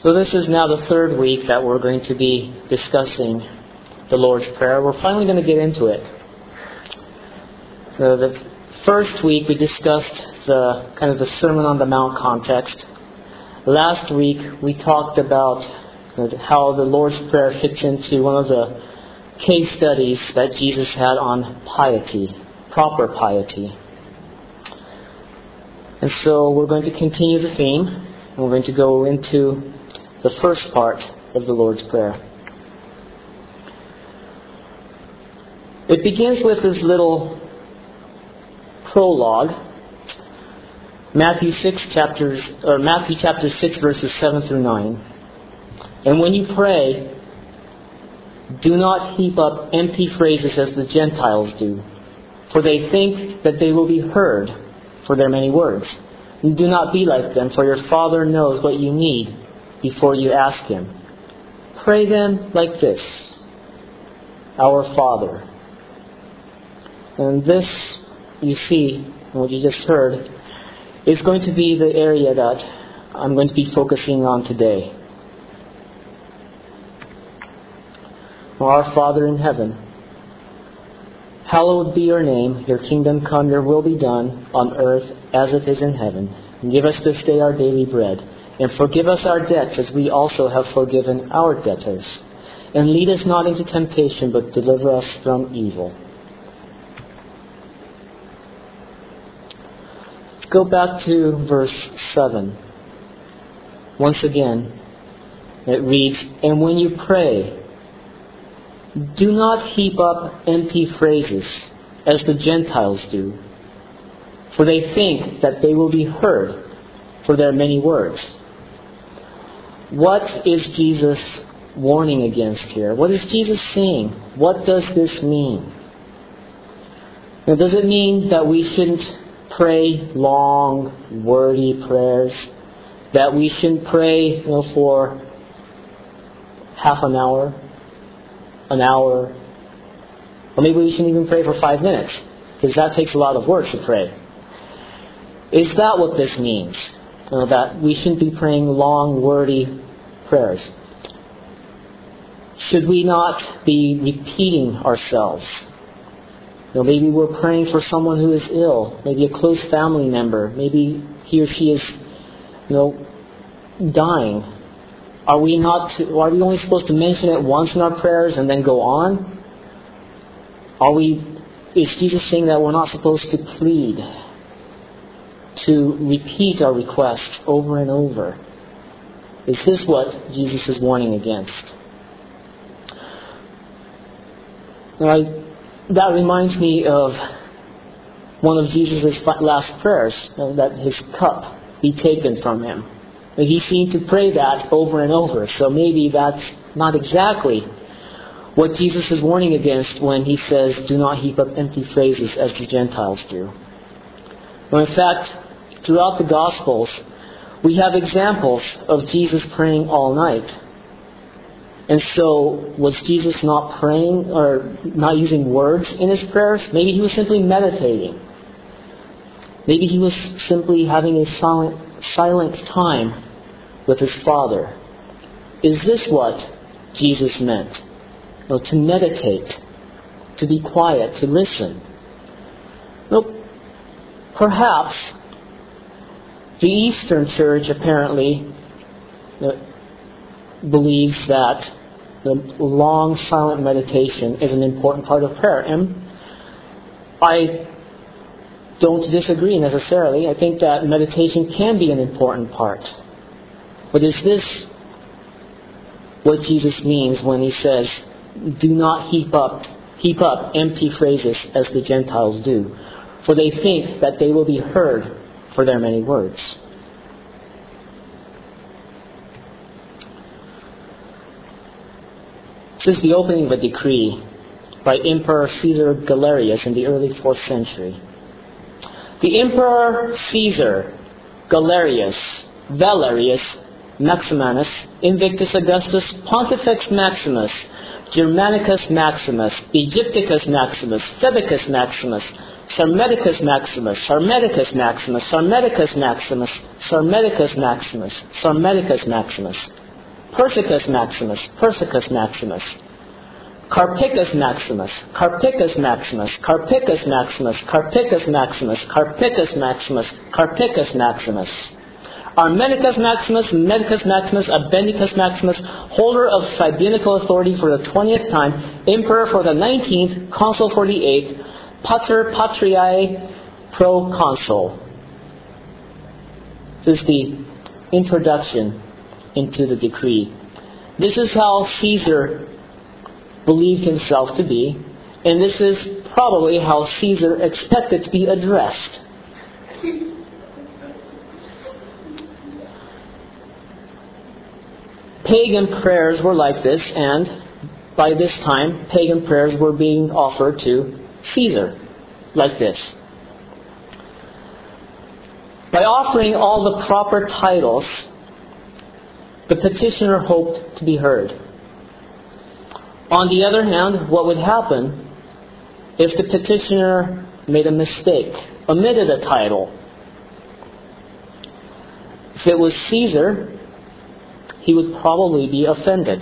So this is now the third week that we're going to be discussing the Lord's Prayer. We're finally going to get into it. So the first week we discussed the Sermon on the Mount context. Last week we talked about how the Lord's Prayer fits into one of the case studies that Jesus had on piety, proper piety. And so we're going to continue the theme, and we're going to go into the first part of the Lord's Prayer. It begins with this little prologue, Matthew chapter 6, verses 7 through 9. And when you pray, do not heap up empty phrases as the Gentiles do, for they think that they will be heard for their many words. And do not be like them, for your Father knows what you need before you ask Him. Pray then like this: Our Father. And this, you see, what you just heard, is going to be the area that I'm going to be focusing on today. Our Father in heaven, hallowed be your name. Your kingdom come, your will be done on earth as it is in heaven. And give us this day our daily bread. And forgive us our debts as we also have forgiven our debtors. And lead us not into temptation, but deliver us from evil. Let's go back to verse 7. Once again, it reads, And when you pray, do not heap up empty phrases as the Gentiles do, for they think that they will be heard for their many words. What is Jesus warning against here? What is Jesus saying? What does this mean? Now, does it mean that we shouldn't pray long, wordy prayers? That we shouldn't pray, for half an hour? An hour? Or maybe we shouldn't even pray for 5 minutes, because that takes a lot of work to pray. Is that what this means? That we shouldn't be praying long, wordy prayers? Should we not be repeating ourselves? Maybe we're praying for someone who is ill, maybe a close family member, maybe he or she is, dying. Are we only supposed to mention it once in our prayers and then go on? Is Jesus saying that we're not supposed to plead, to repeat our requests over and over? Is this what Jesus is warning against? That reminds me of one of Jesus' last prayers, that his cup be taken from him. He seemed to pray that over and over. So maybe that's not exactly what Jesus is warning against when he says, do not heap up empty phrases as the Gentiles do. Well, in fact, throughout the Gospels, we have examples of Jesus praying all night. And so, was Jesus not praying or not using words in his prayers? Maybe he was simply meditating. Maybe he was simply having a silent time with his Father. Is this what Jesus meant? To meditate, to be quiet, to listen. Perhaps the Eastern Church apparently believes that the long silent meditation is an important part of prayer. And I don't disagree necessarily. I think that meditation can be an important part. But is this what Jesus means when he says, do not heap up empty phrases as the Gentiles do, for they think that they will be heard for their many words? This is the opening of a decree by Emperor Caesar Galerius in the early 4th century. The Emperor Caesar Galerius Valerius Maximinus Invictus Augustus Pontifex Maximus Germanicus Maximus Aegypticus Maximus Thebicus Maximus Sarmaticus Maximus Sarmaticus Maximus Sarmaticus Maximus Sarmaticus Maximus Sarmaticus Maximus Persicus Maximus, Persicus Maximus. Carpicus Maximus, Carpicus Maximus, Carpicus Maximus, Carpicus Maximus, Carpicus Maximus, Carpicus Maximus. Armenicus Maximus, Medicus Maximus, Abendicus Maximus, holder of tribunical authority for the 20th time, emperor for the 19th, consul for the 8th, pater patriae proconsul. This is the introduction into the decree. This is how Caesar believed himself to be, and this is probably how Caesar expected to be addressed. Pagan prayers were like this, and by this time, pagan prayers were being offered to Caesar, like this. By offering all the proper titles, the petitioner hoped to be heard. On the other hand, what would happen if the petitioner made a mistake, omitted a title? If it was Caesar, he would probably be offended.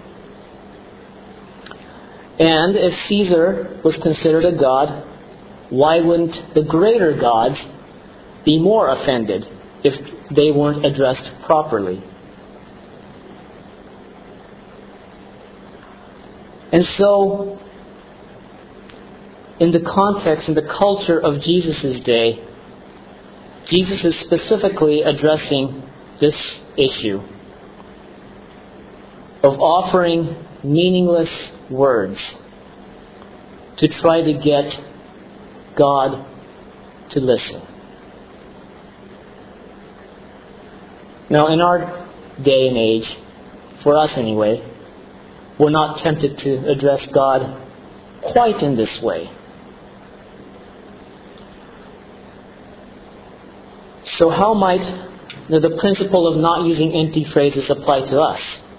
And if Caesar was considered a god, why wouldn't the greater gods be more offended if they weren't addressed properly? And so, in the context, in the culture of Jesus' day, Jesus is specifically addressing this issue of offering meaningless words to try to get God to listen. Now, in our day and age, for us anyway, we're not tempted to address God quite in this way. So how might the principle of not using empty phrases apply to us?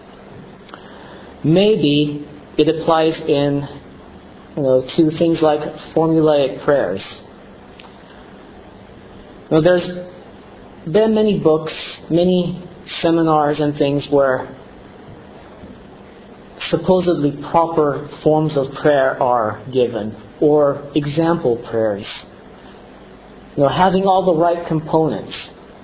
Maybe it applies in, to things like formulaic prayers. Now, there's been many books, many seminars and things where supposedly proper forms of prayer are given, or example prayers. Having all the right components.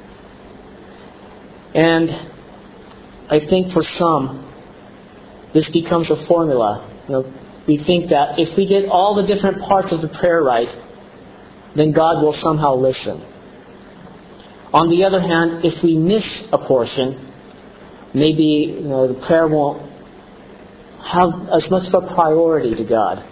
And I think for some, this becomes a formula. We think that if we get all the different parts of the prayer right, then God will somehow listen. On the other hand, if we miss a portion, maybe the prayer won't have as much of a priority to God.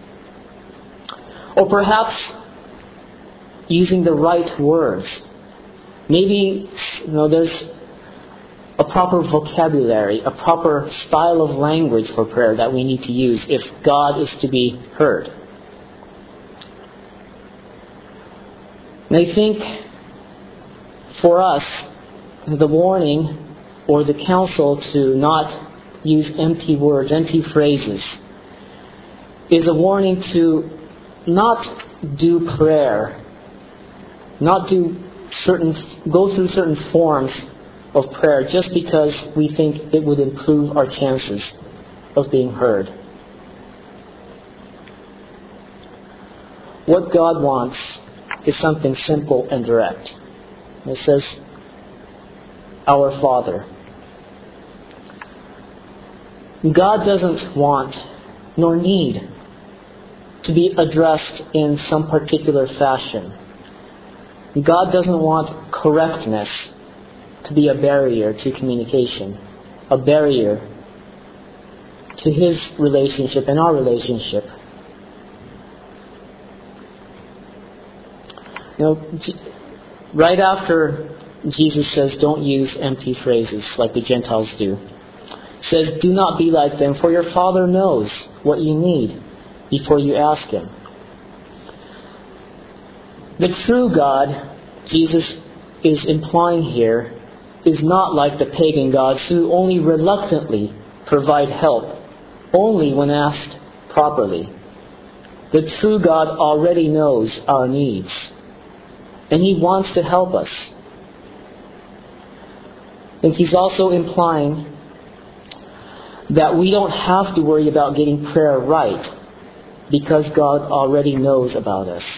Or perhaps using the right words. Maybe there's a proper vocabulary, a proper style of language for prayer that we need to use if God is to be heard. And I think for us, the warning or the counsel to not use empty words, empty phrases, is a warning to not do prayer, not go through certain forms of prayer just because we think it would improve our chances of being heard. What God wants is something simple and direct. It says, Our Father. God doesn't want nor need to be addressed in some particular fashion. God doesn't want correctness to be a barrier to communication, a barrier to His relationship and our relationship. Right after Jesus says, don't use empty phrases like the Gentiles do. He says, do not be like them, for your Father knows what you need before you ask Him. The true God, Jesus is implying here, is not like the pagan gods who only reluctantly provide help, only when asked properly. The true God already knows our needs, and He wants to help us. I think He's also implying that we don't have to worry about getting prayer right because God already knows about us.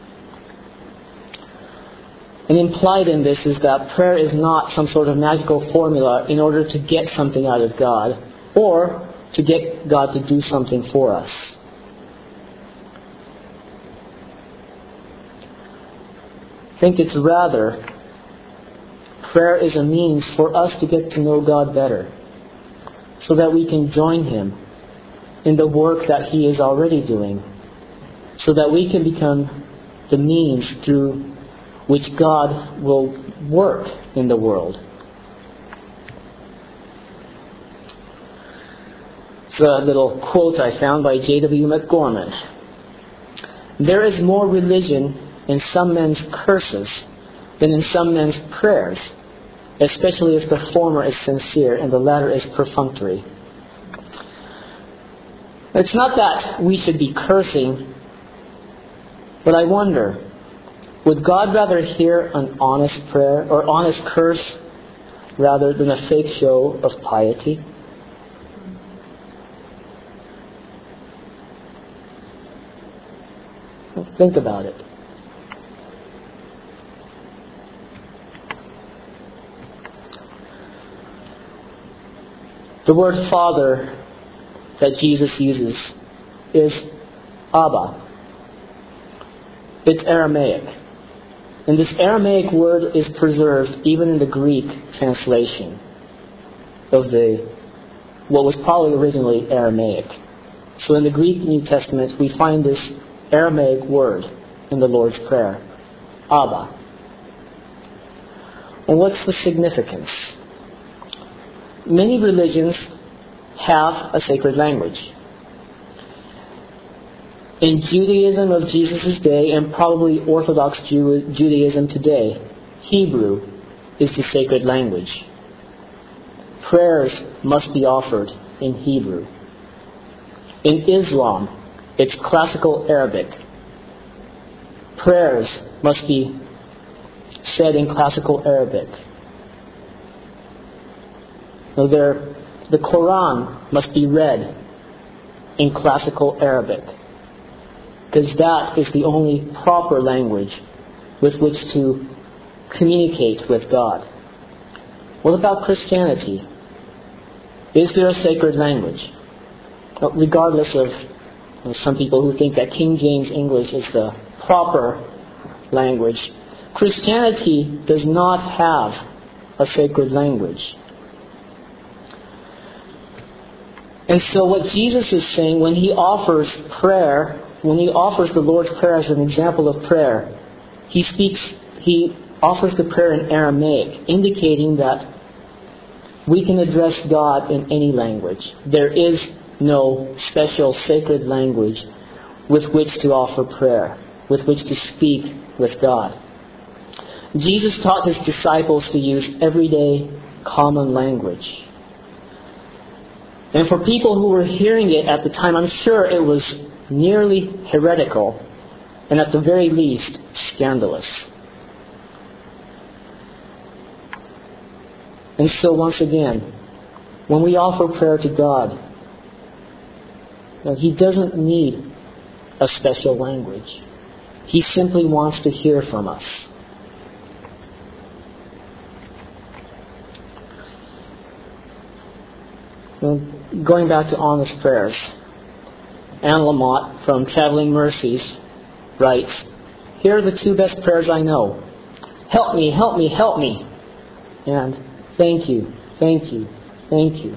And implied in this is that prayer is not some sort of magical formula in order to get something out of God or to get God to do something for us. I think it's rather, prayer is a means for us to get to know God better so that we can join Him in the work that He is already doing, so that we can become the means through which God will work in the world. It's a little quote I found by J.W. McGorman. There is more religion in some men's curses than in some men's prayers, especially if the former is sincere and the latter is perfunctory. It's not that we should be cursing, but I wonder, would God rather hear an honest prayer or honest curse rather than a fake show of piety? Think about it. The word Father that Jesus uses is Abba. It's Aramaic. And this Aramaic word is preserved even in the Greek translation of what was probably originally Aramaic. So in the Greek New Testament, we find this Aramaic word in the Lord's Prayer, Abba. And what's the significance? Many religions have a sacred language. In Judaism of Jesus' day, and probably Orthodox Judaism today, Hebrew is the sacred language. Prayers must be offered in Hebrew. In Islam, it's classical Arabic. Prayers must be said in classical Arabic. Now the Quran must be read in classical Arabic, because that is the only proper language with which to communicate with God. What about Christianity? Is there a sacred language? Well, regardless of some people who think that King James English is the proper language, Christianity does not have a sacred language. And so what Jesus is saying when He offers prayer, when He offers the Lord's Prayer as an example of prayer, He offers the prayer in Aramaic, indicating that we can address God in any language. There is no special sacred language with which to offer prayer, with which to speak with God. Jesus taught His disciples to use everyday common language. And for people who were hearing it at the time, I'm sure it was nearly heretical and at the very least scandalous. And so once again, when we offer prayer to God, He doesn't need a special language. He simply wants to hear from us. Going back to honest prayers, Anne Lamott from Traveling Mercies writes, "Here are the two best prayers I know. Help me, help me, help me. And thank you, thank you, thank you."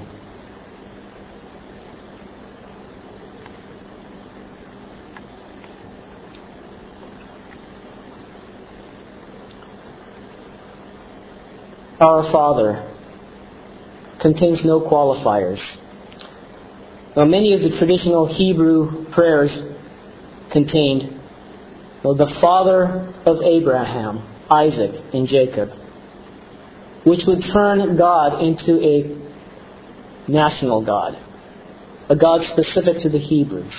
Our Father contains no qualifiers. Now, many of the traditional Hebrew prayers contained the Father of Abraham, Isaac, and Jacob, which would turn God into a national God, a God specific to the Hebrews.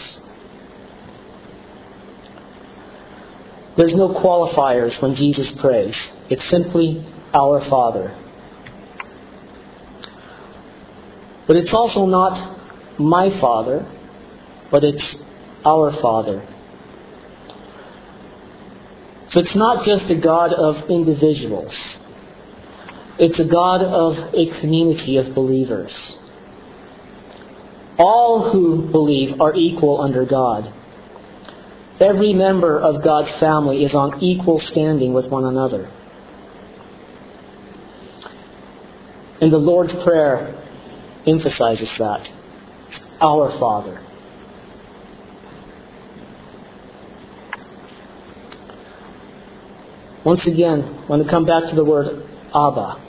There's no qualifiers when Jesus prays. It's simply our Father. But it's also not my Father, but it's our Father. So it's not just a God of individuals. It's a God of a community of believers. All who believe are equal under God. Every member of God's family is on equal standing with one another. And the Lord's Prayer emphasizes that. Our Father. Once again, I want to come back to the word Abba.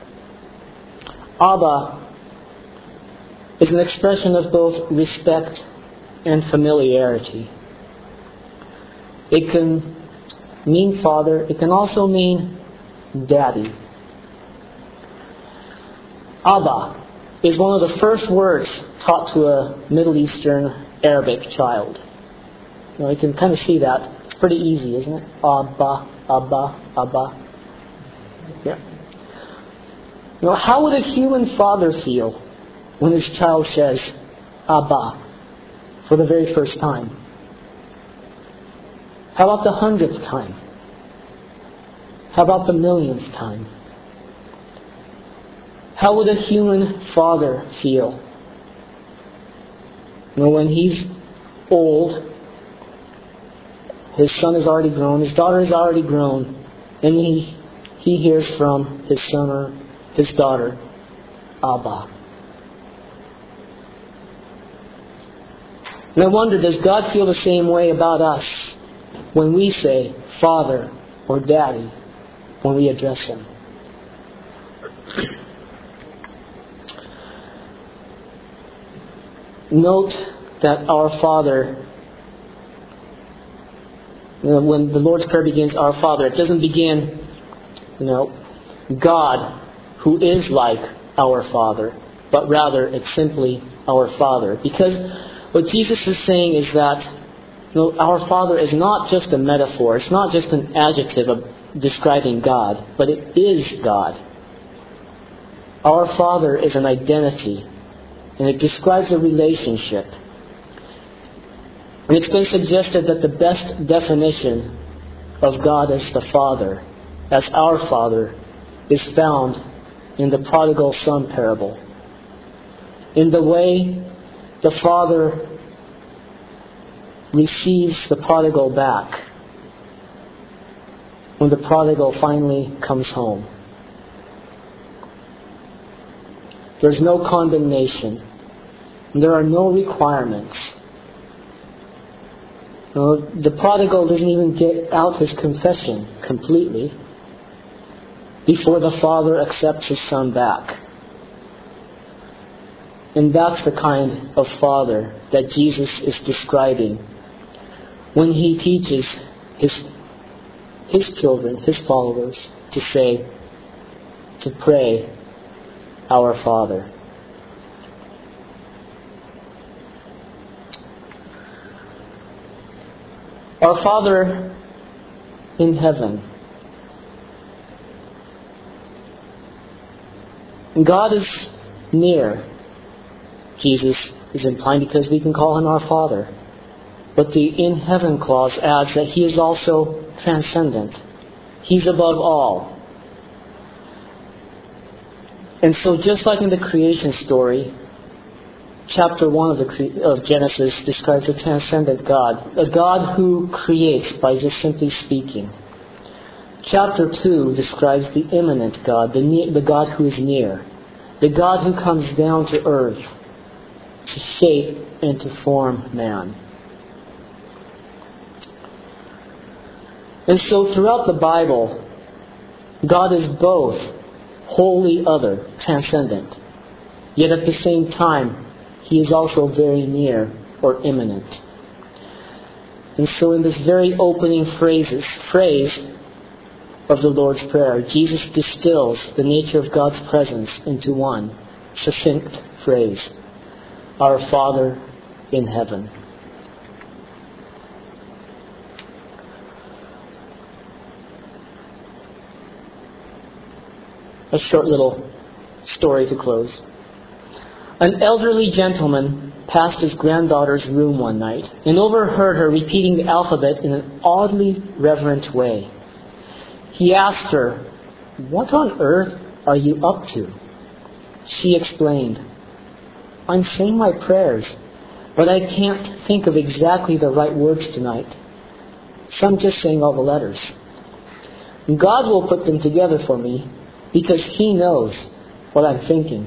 Abba is an expression of both respect and familiarity. It can mean father. It can also mean daddy. Abba is one of the first words taught to a Middle Eastern Arabic child. You can kind of see that. It's pretty easy, isn't it? Abba, Abba, Abba. Yeah. How would a human father feel when his child says Abba for the very first time? How about the 100th time? How about the 1,000,000th time? How would a human father feel? When he's old, his son is already grown, his daughter is already grown, and he hears from his son or his daughter, Abba. And I wonder, does God feel the same way about us when we say Father or Daddy when we address Him? Note that our Father, when the Lord's Prayer begins, Our Father, it doesn't begin, God, who is like our Father, but rather it's simply our Father. Because what Jesus is saying is that our Father is not just a metaphor, it's not just an adjective of describing God, but it is God. Our Father is an identity, and it describes a relationship. And it's been suggested that the best definition of God as the Father, as our Father, is found in the prodigal son parable. In the way the Father receives the prodigal back when the prodigal finally comes home. There's no condemnation. There are no requirements. The prodigal doesn't even get out his confession completely before the father accepts his son back. And that's the kind of father that Jesus is describing when He teaches His children, His followers, to pray, Our Father. Our Father in heaven. God is near, Jesus is implying, because we can call Him our Father. But the in heaven clause adds that He is also transcendent. He's above all. And so just like in the creation story, chapter 1 of Genesis describes a transcendent God, a God who creates by just simply speaking. Chapter 2 describes the immanent God, the God who is near, the God who comes down to earth to shape and to form man. And so throughout the Bible, God is both wholly other, transcendent, yet at the same time, He is also very near or immanent. And so in this very opening phrase of the Lord's Prayer, Jesus distills the nature of God's presence into one succinct phrase: Our Father in heaven. A short little story to close. An elderly gentleman passed his granddaughter's room one night and overheard her repeating the alphabet in an oddly reverent way. He asked her, "What on earth are you up to?" She explained, "I'm saying my prayers, but I can't think of exactly the right words tonight. So I'm just saying all the letters. God will put them together for me because He knows what I'm thinking."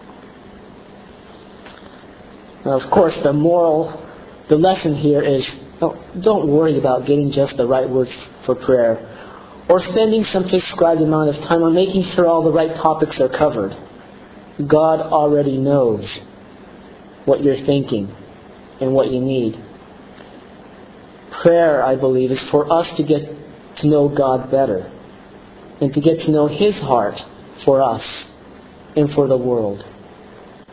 Now, of course, the lesson here is, don't worry about getting just the right words for prayer or spending some prescribed amount of time on making sure all the right topics are covered. God already knows what you're thinking and what you need. Prayer, I believe, is for us to get to know God better and to get to know His heart for us and for the world.